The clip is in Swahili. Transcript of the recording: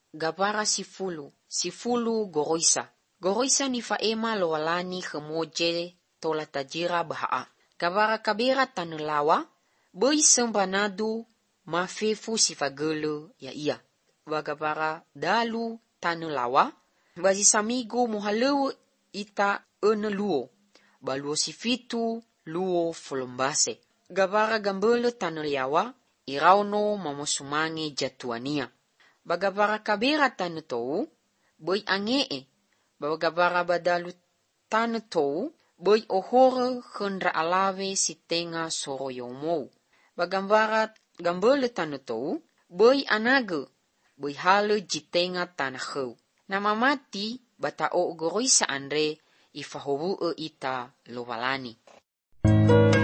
gabara sifulu goroisa. Goroisa ni faema loalani hemoje tola tajira bahaa. Gabara kabera tanelawa, boi sembanadu mafefu sifagele ya iya. Bagabara dalu tanelawa, bazi samigo muhaleu ita luo. Baluo sifitu luo folombase. Gabara gambele taneliawa, irauno mamosumange jatuania. Bagabara kabera tanetou, boi angee. Bagabara badalu tanetou, boi ohore hendra alave sitenga soroyomou. Bagambara gambele tanetou, boi anage, boi hale jitenga tanaheu. Namamati batao goroisa andre ifahobu ita lowalani.